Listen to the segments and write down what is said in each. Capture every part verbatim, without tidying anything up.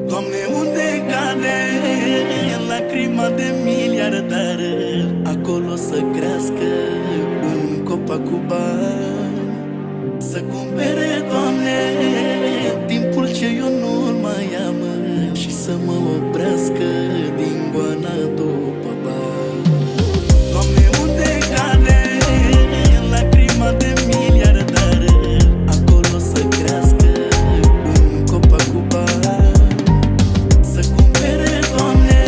Doamne, unde cade lacrima de miliardar, acolo să crească un copac cu bani, să cumpere, Doamne, timpul ce eu nu-l mai am și să mă oprească din goana după bani. Doamne, unde cade lacrima de miliardar, acolo să crească un copac cu bani, să cumpere, Doamne,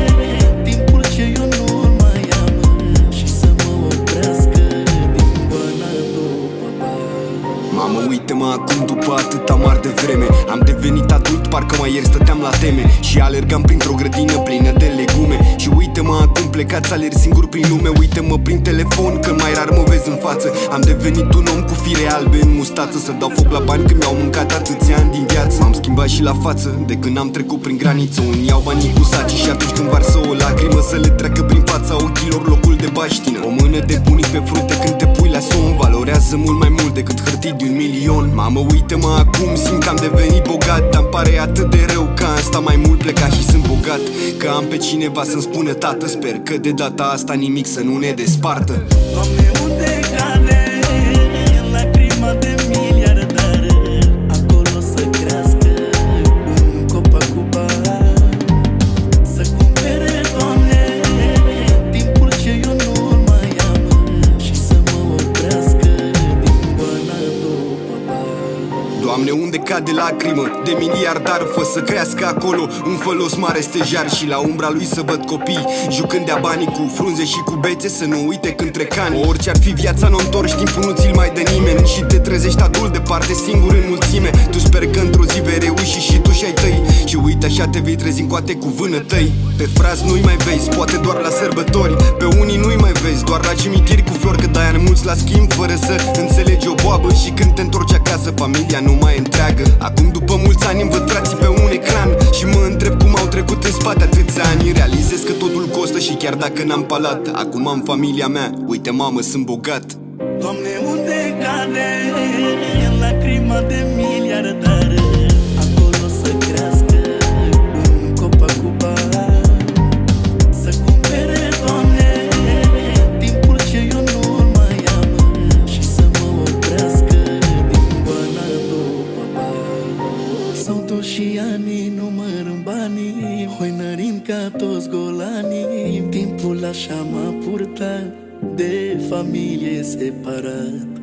timpul ce eu nu-l mai am și să mă oprească din goana după bani. Mamă, uite-mă acum după atâta mari de vreme. Am devenit adult, parcă mai ieri stăteam la teme și alergam printr-o grădină plină de legume. Și uite-mă acum plecat să alerg singur prin lume. Uite-mă prin telefon, că mai rar mă vezi în față. Am devenit un om cu fire albe în mustață, să dau foc la bani când mi-au mâncat atâția ani din viață. M-am schimbat și la față de când am trecut prin graniță. Unii iau banii cu saci și atunci când varsă o lacrimă să le treacă prin fața ochilor locul de baștină. O mână de bunic pe frunte când te pui la somn valorează mult mai mult decât hârtii de un milion. Mamă, uite-mă acum, simt că am devenit bogat, dar-mi pare atât de rău că am stat mai mult plecat și sunt bogat. Că am pe cineva să-mi spună tată, sper că de data asta nimic să nu ne despartă. Doamne, unde cade lacrima de miliardar, acolo să crească un copac cu bani, să cumpere, Doamne, timpul ce eu nu-l mai am și să mă oprească din goana după bani. Doamne, unde cade lacrimă de miliardar, fă să crească acolo un fălos mare stejar și la umbra lui să văd copii jucând de-a banii cu frunze și cu bețe, să nu uite când trec ani. Orice ar fi viața, n-o întorci, timpul nu ți-l mai dă nimeni și te trezești adult departe, singur în mulțime. Tu sper că într-o zi vei reuși și tu și ai tăi și uite așa te vei trezi în coate cu vânătăi. Pe frați nu-i mai vezi, poate doar la sărbători, pe unii nu-i mai vezi, doar la cimitiri cu flori, că dai ani mulți la schimb fără să înțelegi o boabă. Și când te întorci acasă, familia nu mai întreagă. Acum după mulți ani îmi văd frații pe un ecran și mă întreb cum au trecut în spate atâția ani. Realizez că totul costă și chiar dacă n-am palat, acum am familia mea, uite mamă, sunt bogat. Doamne, unde cade lacrima de miliardar, acolo să crească un copac cu bani, să cumpere, Doamne, timpul ce eu nu-l mai am și să mă oprească din goana după bani. S-au dus și anii, numărând banii, hoinărind ca toți golanii. Timpul așa m-a purtat, de familie separat.